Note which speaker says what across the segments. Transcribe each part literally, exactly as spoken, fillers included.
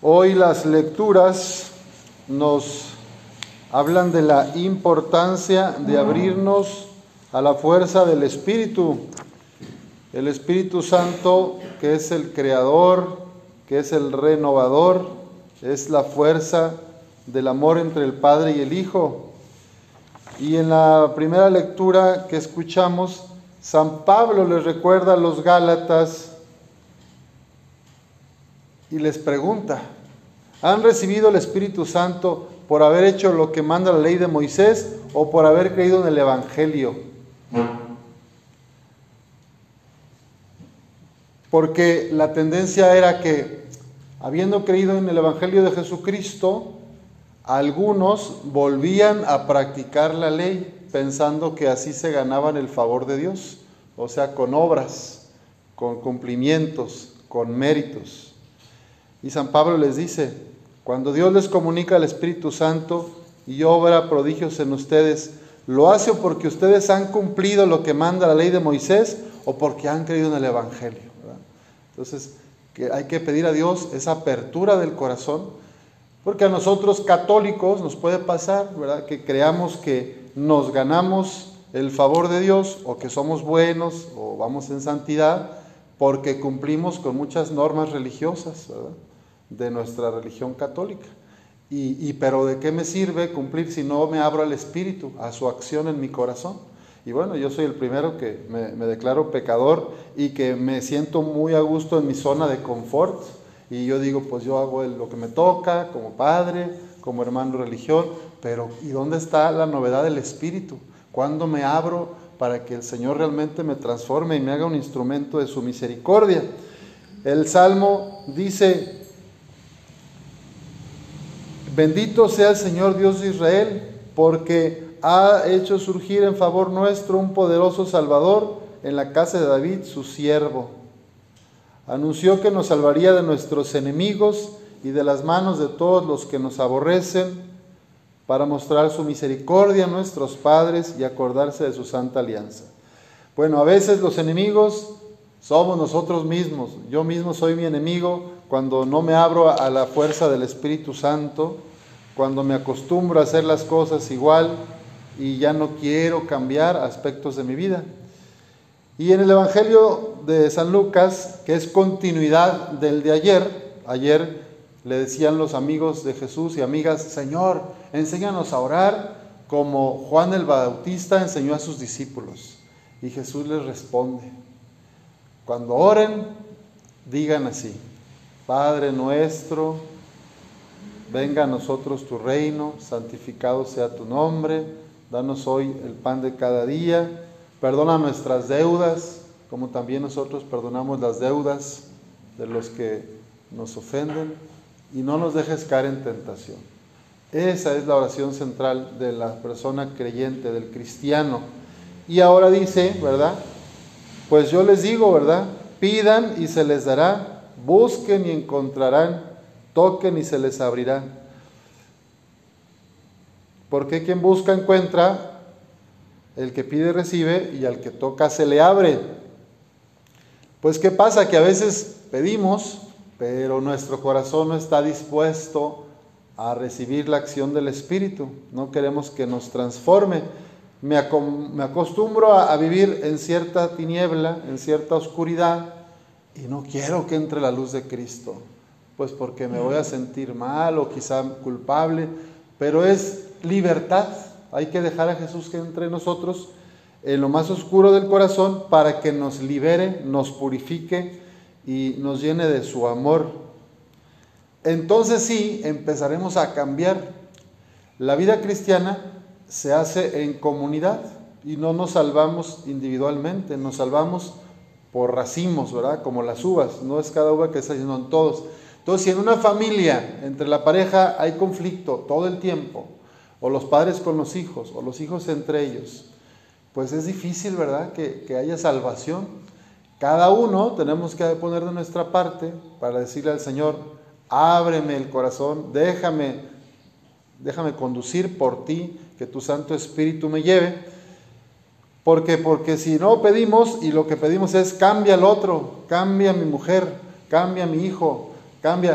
Speaker 1: Hoy las lecturas nos hablan de la importancia de abrirnos a la fuerza del Espíritu. El Espíritu Santo, que es el creador, que es el renovador, es la fuerza del amor entre el Padre y el Hijo. Y en la primera lectura que escuchamos, San Pablo les recuerda a los Gálatas y les pregunta: ¿han recibido el Espíritu Santo por haber hecho lo que manda la ley de Moisés o por haber creído en el Evangelio? Porque la tendencia era que, habiendo creído en el Evangelio de Jesucristo, algunos volvían a practicar la ley pensando que así se ganaban el favor de Dios, o sea, con obras, con cumplimientos, con méritos. Y San Pablo les dice: cuando Dios les comunica el Espíritu Santo y obra prodigios en ustedes, ¿lo hace porque ustedes han cumplido lo que manda la ley de Moisés o porque han creído en el Evangelio? ¿Verdad? Entonces, que hay que pedir a Dios esa apertura del corazón, porque a nosotros católicos nos puede pasar, ¿verdad?, que creamos que nos ganamos el favor de Dios o que somos buenos o vamos en santidad porque cumplimos con muchas normas religiosas, ¿verdad?, de nuestra religión católica. Y, y pero ¿de qué me sirve cumplir si no me abro al Espíritu, a su acción en mi corazón? Y bueno, yo soy el primero que me, me declaro pecador y que me siento muy a gusto en mi zona de confort. Y yo digo, pues yo hago lo que me toca como padre, como hermano de religión, pero ¿y dónde está la novedad del Espíritu? ¿Cuándo me abro para que el Señor realmente me transforme y me haga un instrumento de su misericordia? El Salmo dice: bendito sea el Señor Dios de Israel, porque ha hecho surgir en favor nuestro un poderoso Salvador en la casa de David, su siervo. Anunció que nos salvaría de nuestros enemigos y de las manos de todos los que nos aborrecen, para mostrar su misericordia a nuestros padres y acordarse de su santa alianza. Bueno, a veces los enemigos somos nosotros mismos. Yo mismo soy mi enemigo cuando no me abro a la fuerza del Espíritu Santo, cuando me acostumbro a hacer las cosas igual y ya no quiero cambiar aspectos de mi vida. Y en el Evangelio de San Lucas, que es continuidad del de ayer, ayer le decían los amigos de Jesús y amigas: Señor, enséñanos a orar como Juan el Bautista enseñó a sus discípulos. Y Jesús les responde: cuando oren, digan así: Padre nuestro, venga a nosotros tu reino, santificado sea tu nombre, danos hoy el pan de cada día, perdona nuestras deudas, como también nosotros perdonamos las deudas de los que nos ofenden, y no nos dejes caer en tentación. Esa es la oración central de la persona creyente, del cristiano. Y ahora dice, ¿verdad? Pues yo les digo, ¿verdad? Pidan y se les dará, busquen y encontrarán, toquen y se les abrirá. Porque quien busca encuentra, el que pide recibe y al que toca se le abre. Pues ¿qué pasa? Que a veces pedimos, pero nuestro corazón no está dispuesto a recibir la acción del Espíritu. No queremos que nos transforme. Me, me acostumbro a, a vivir en cierta tiniebla, en cierta oscuridad, y no quiero que entre la luz de Cristo, pues porque me voy a sentir mal o quizá culpable, pero es libertad. Hay que dejar a Jesús que entre nosotros en lo más oscuro del corazón para que nos libere, nos purifique y nos llene de su amor. Entonces sí, empezaremos a cambiar. La vida cristiana se hace en comunidad y no nos salvamos individualmente, nos salvamos por racimos, ¿verdad? Como las uvas, no es cada uva que está lleno en todos. Entonces, si en una familia, entre la pareja hay conflicto todo el tiempo, o los padres con los hijos, o los hijos entre ellos, pues es difícil, ¿verdad?, que, que haya salvación. Cada uno tenemos que poner de nuestra parte para decirle al Señor: ábreme el corazón, déjame, déjame conducir por ti, que tu Santo Espíritu me lleve. ¿Por qué? Porque si no pedimos y lo que pedimos es cambia al otro, cambia a mi mujer, cambia a mi hijo, cambia,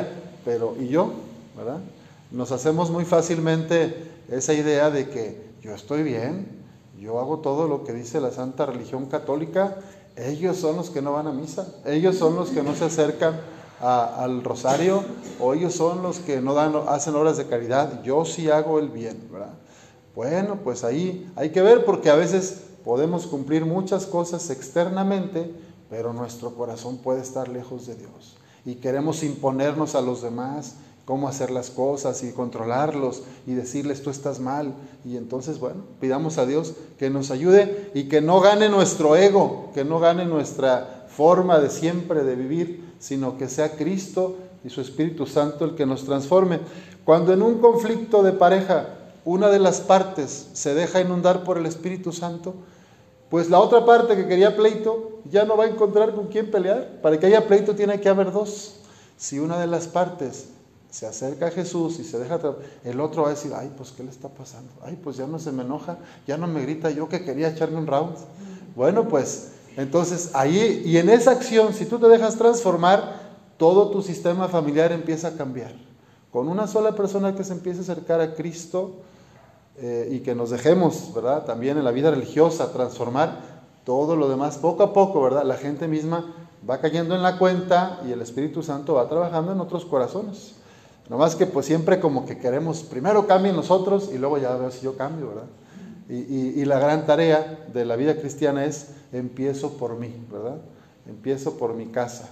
Speaker 1: pero ¿y yo? ¿Verdad? Nos hacemos muy fácilmente esa idea de que yo estoy bien, yo hago todo lo que dice la Santa Religión Católica. Ellos son los que no van a misa, ellos son los que no se acercan a, al rosario, o ellos son los que no dan, hacen obras de caridad. Yo sí hago el bien, ¿verdad? Bueno, pues ahí hay que ver, porque a veces podemos cumplir muchas cosas externamente, pero nuestro corazón puede estar lejos de Dios. Y queremos imponernos a los demás cómo hacer las cosas y controlarlos y decirles tú estás mal. Y entonces, bueno, pidamos a Dios que nos ayude y que no gane nuestro ego, que no gane nuestra forma de siempre de vivir, sino que sea Cristo y su Espíritu Santo el que nos transforme. Cuando en un conflicto de pareja una de las partes se deja inundar por el Espíritu Santo, pues la otra parte que quería pleito ya no va a encontrar con quién pelear. Para que haya pleito tiene que haber dos. Si una de las partes se acerca a Jesús y se deja, el otro va a decir, ay, pues ¿qué le está pasando? Ay, pues ya no se me enoja, ya no me grita, yo que quería echarme un round. Bueno, pues entonces ahí, y en esa acción, si tú te dejas transformar, todo tu sistema familiar empieza a cambiar. Con una sola persona que se empiece a acercar a Cristo eh, y que nos dejemos, ¿verdad? También en la vida religiosa transformar, todo lo demás poco a poco, ¿verdad? La gente misma va cayendo en la cuenta y el Espíritu Santo va trabajando en otros corazones. No más que pues siempre como que queremos, primero cambien nosotros y luego ya veo si yo cambio, ¿verdad? Y, y, y la gran tarea de la vida cristiana es, empiezo por mí, ¿verdad? Empiezo por mi casa.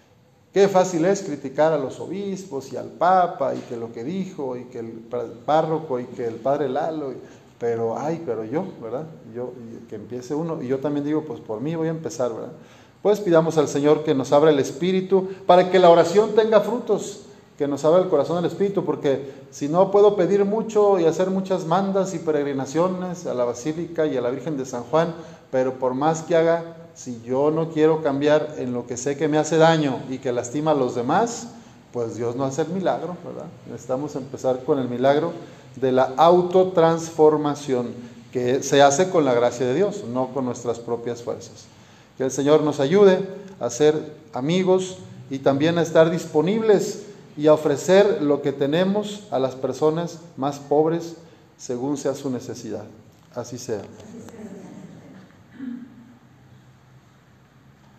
Speaker 1: Qué fácil es criticar a los obispos y al Papa y que lo que dijo y que el párroco y que el Padre Lalo, pero ay, pero yo, ¿verdad? Yo, que empiece uno, y yo también digo, pues por mí voy a empezar, ¿verdad? Pues pidamos al Señor que nos abra el Espíritu para que la oración tenga frutos, que nos abra el corazón del Espíritu, porque si no puedo pedir mucho y hacer muchas mandas y peregrinaciones a la Basílica y a la Virgen de San Juan, pero por más que haga, si yo no quiero cambiar en lo que sé que me hace daño y que lastima a los demás, pues Dios no hace el milagro, ¿verdad? Necesitamos empezar con el milagro de la autotransformación, que se hace con la gracia de Dios, no con nuestras propias fuerzas. Que el Señor nos ayude a ser amigos y también a estar disponibles y a ofrecer lo que tenemos a las personas más pobres según sea su necesidad. Así sea.